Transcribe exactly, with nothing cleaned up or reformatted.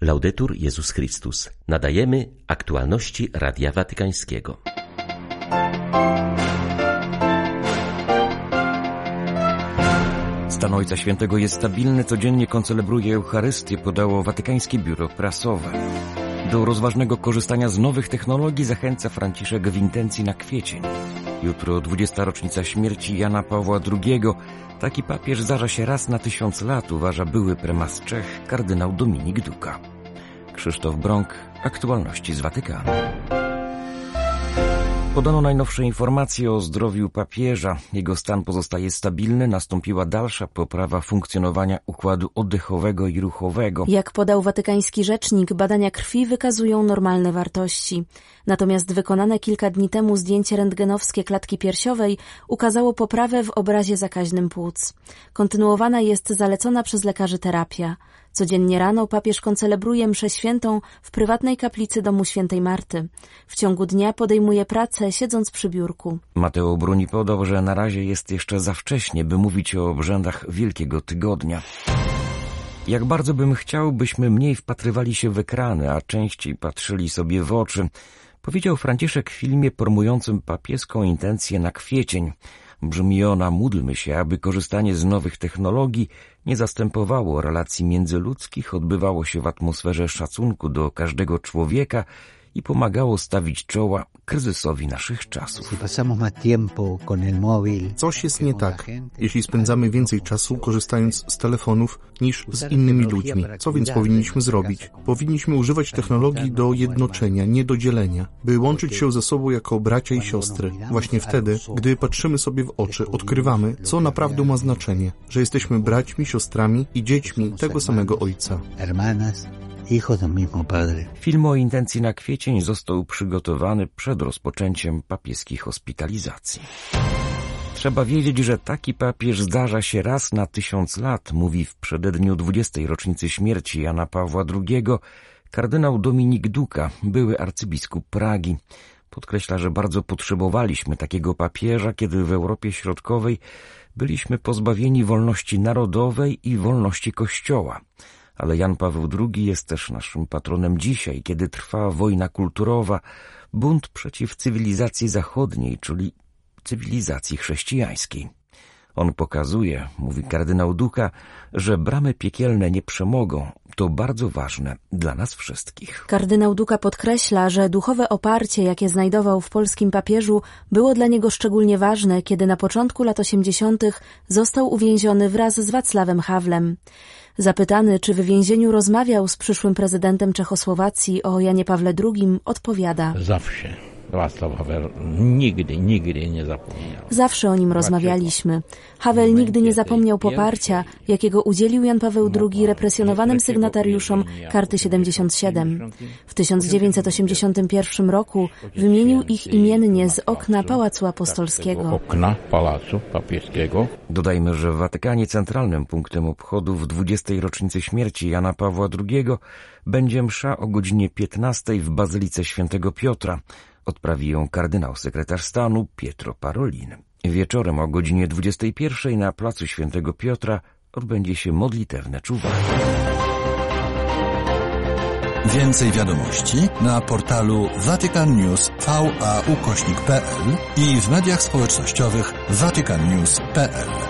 Laudetur Jezus Chrystus. Nadajemy aktualności Radia Watykańskiego. Stan Ojca Świętego jest stabilny, codziennie koncelebruje Eucharystię, podało Watykańskie Biuro Prasowe. Do rozważnego korzystania z nowych technologii zachęca Franciszek w intencji na kwiecień. Jutro dwudziesta rocznica śmierci Jana Pawła drugiego. Taki papież zdarza się raz na tysiąc lat, uważa były prymas Czech, kardynał Dominik Duka. Krzysztof Brąk, aktualności z Watykanu. Podano najnowsze informacje o zdrowiu papieża. Jego stan pozostaje stabilny, nastąpiła dalsza poprawa funkcjonowania układu oddechowego i ruchowego. Jak podał watykański rzecznik, badania krwi wykazują normalne wartości. Natomiast wykonane kilka dni temu zdjęcie rentgenowskie klatki piersiowej ukazało poprawę w obrazie zakaźnym płuc. Kontynuowana jest zalecona przez lekarzy terapia. Codziennie rano papież koncelebruje mszę świętą w prywatnej kaplicy domu świętej Marty. W ciągu dnia podejmuje pracę, siedząc przy biurku. Mateo Bruni podał, że na razie jest jeszcze za wcześnie, by mówić o obrzędach Wielkiego Tygodnia. Jak bardzo bym chciał, byśmy mniej wpatrywali się w ekrany, a częściej patrzyli sobie w oczy, powiedział Franciszek w filmie promującym papieską intencję na kwiecień. Brzmi ona: módlmy się, aby korzystanie z nowych technologii nie zastępowało relacji międzyludzkich, odbywało się w atmosferze szacunku do każdego człowieka i pomagało stawić czoła kryzysowi naszych czasów. Coś jest nie tak, jeśli spędzamy więcej czasu korzystając z telefonów niż z innymi ludźmi. Co więc powinniśmy zrobić? Powinniśmy używać technologii do jednoczenia, nie do dzielenia, by łączyć się ze sobą jako bracia i siostry. Właśnie wtedy, gdy patrzymy sobie w oczy, odkrywamy, co naprawdę ma znaczenie, że jesteśmy braćmi, siostrami i dziećmi tego samego Ojca. Film o intencji na kwiecień został przygotowany przed rozpoczęciem papieskiej hospitalizacji. Trzeba wiedzieć, że taki papież zdarza się raz na tysiąc lat, mówi w przededniu dwudziestej rocznicy śmierci Jana Pawła drugiego kardynał Dominik Duka, były arcybiskup Pragi. Podkreśla, że bardzo potrzebowaliśmy takiego papieża, kiedy w Europie Środkowej byliśmy pozbawieni wolności narodowej i wolności Kościoła. Ale Jan Paweł drugi jest też naszym patronem dzisiaj, kiedy trwa wojna kulturowa, bunt przeciw cywilizacji zachodniej, czyli cywilizacji chrześcijańskiej. On pokazuje, mówi kardynał Duka, że bramy piekielne nie przemogą. To bardzo ważne dla nas wszystkich. Kardynał Duka podkreśla, że duchowe oparcie, jakie znajdował w polskim papieżu, było dla niego szczególnie ważne, kiedy na początku lat osiemdziesiątych został uwięziony wraz z Wacławem Hawlem. Zapytany, czy w więzieniu rozmawiał z przyszłym prezydentem Czechosłowacji o Janie Pawle drugim, odpowiada: Zawsze. Wacław Havel nigdy, nigdy nie zapomniał. Zawsze o nim rozmawialiśmy. Havel nigdy nie zapomniał poparcia, jakiego udzielił Jan Paweł drugi represjonowanym sygnatariuszom Karty siedemdziesiąt siedem. W tysiąc dziewięćset osiemdziesiątym pierwszym roku wymienił ich imiennie z okna Pałacu Apostolskiego. Okna Pałacu Papieskiego. Dodajmy, że w Watykanie centralnym punktem obchodów dwudziestej rocznicy śmierci Jana Pawła drugiego będzie msza o godzinie piętnastej w Bazylice Świętego Piotra. Odprawi ją kardynał sekretarz stanu Pietro Parolin. Wieczorem o godzinie dwudziestej pierwszej na placu Świętego Piotra odbędzie się modlitewne czuwanie. Więcej wiadomości na portalu watykannews kropka v a ukośnik kropka p l i w mediach społecznościowych watykannews kropka p l.